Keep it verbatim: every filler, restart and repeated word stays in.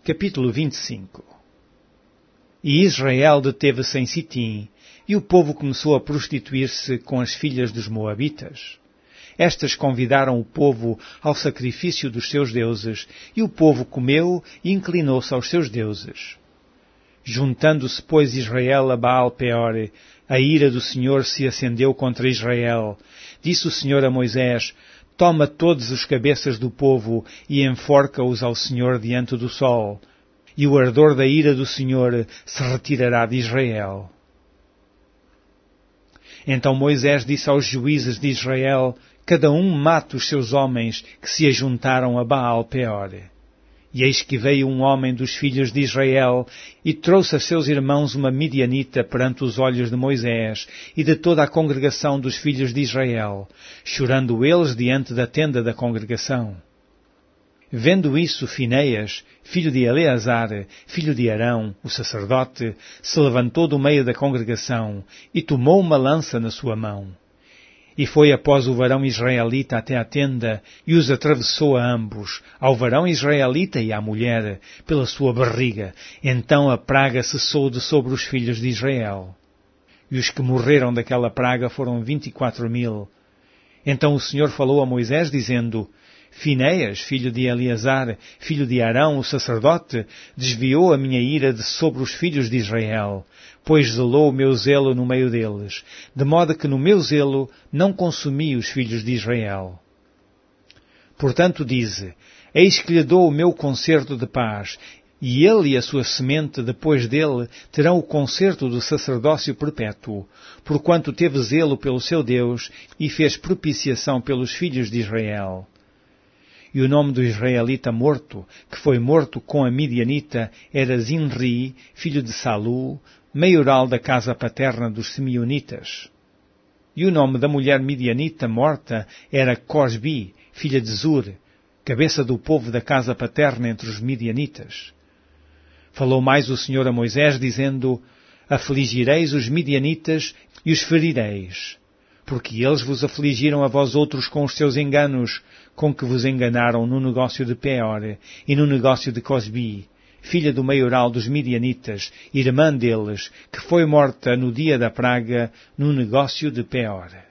Capítulo vinte e cinco. E Israel deteve-se em Sitim, e o povo começou a prostituir-se com as filhas dos Moabitas. Estas convidaram o povo ao sacrifício dos seus deuses, e o povo comeu e inclinou-se aos seus deuses. Juntando-se, pois, Israel a Baal-Peor, a ira do Senhor se acendeu contra Israel. Disse o Senhor a Moisés: Toma todos os cabeças do povo e enforca-os ao Senhor diante do sol, e o ardor da ira do Senhor se retirará de Israel. Então Moisés disse aos juízes de Israel: Cada um mate os seus homens que se ajuntaram a Baal-Peor. E eis que veio um homem dos filhos de Israel e trouxe a seus irmãos uma midianita perante os olhos de Moisés e de toda a congregação dos filhos de Israel, chorando eles diante da tenda da congregação. Vendo isso, Finéias, filho de Eleazar, filho de Arão, o sacerdote, se levantou do meio da congregação e tomou uma lança na sua mão. E foi após o varão israelita até a tenda, e os atravessou a ambos, ao varão israelita e à mulher, pela sua barriga. Então a praga cessou de sobre os filhos de Israel. E os que morreram daquela praga foram vinte e quatro mil. Então o Senhor falou a Moisés, dizendo: Finéias, filho de Eleazar, filho de Arão, o sacerdote, desviou a minha ira de sobre os filhos de Israel, pois zelou o meu zelo no meio deles, de modo que no meu zelo não consumi os filhos de Israel. Portanto dize: Eis que lhe dou o meu concerto de paz, e ele e a sua semente depois dele terão o concerto do sacerdócio perpétuo, porquanto teve zelo pelo seu Deus e fez propiciação pelos filhos de Israel. E o nome do israelita morto, que foi morto com a midianita, era Zinri, filho de Salu, maioral da casa paterna dos Simeonitas. E o nome da mulher midianita morta era Cosbi, filha de Zur, cabeça do povo da casa paterna entre os midianitas. Falou mais o Senhor a Moisés, dizendo: Afligireis os midianitas e os ferireis, porque eles vos afligiram a vós outros com os seus enganos, com que vos enganaram no negócio de Peor e no negócio de Cosbi, filha do maioral dos midianitas, irmã deles, que foi morta no dia da praga no negócio de Peor.